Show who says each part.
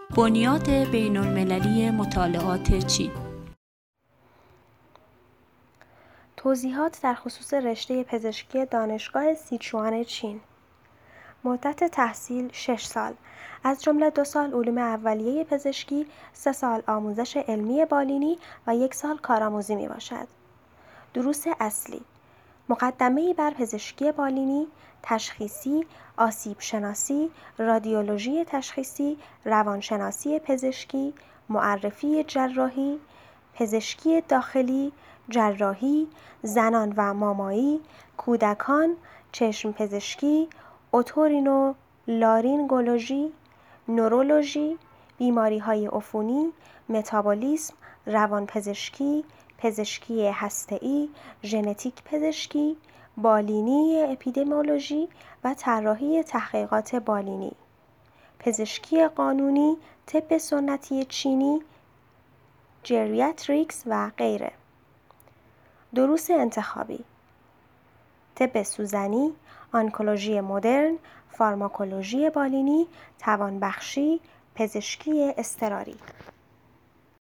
Speaker 1: بنیاد بین‌المللی مطالعات چین.
Speaker 2: توضیحات در خصوص رشته پزشکی دانشگاه سیچوان چین. مدت تحصیل 6 سال، از جمله 2 سال علوم اولیه پزشکی، 3 سال آموزش علمی بالینی و 1 سال کارآموزی می باشد. دروس اصلی: مقدمه‌ای بر پزشکی بالینی، تشخیصی، آسیب شناسی، رادیولوژی تشخیصی، روانشناسی پزشکی، معرفی جراحی، پزشکی داخلی، جراحی، زنان و مامایی، کودکان، چشم پزشکی، اوتورینولارینگولوژی، نورولوژی، بیماری‌های عفونی، متابولیسم، روانپزشکی، پزشکی هسته‌ای، ژنتیک پزشکی، بالینی اپیدمیولوژی و طراحی تحقیقات بالینی، پزشکی قانونی، طب سنتی چینی، جریاتریکس و غیره. دروس انتخابی: طب سوزنی، آنکولوژی مدرن، فارماکولوژی بالینی، توانبخشی، پزشکی اضطراری.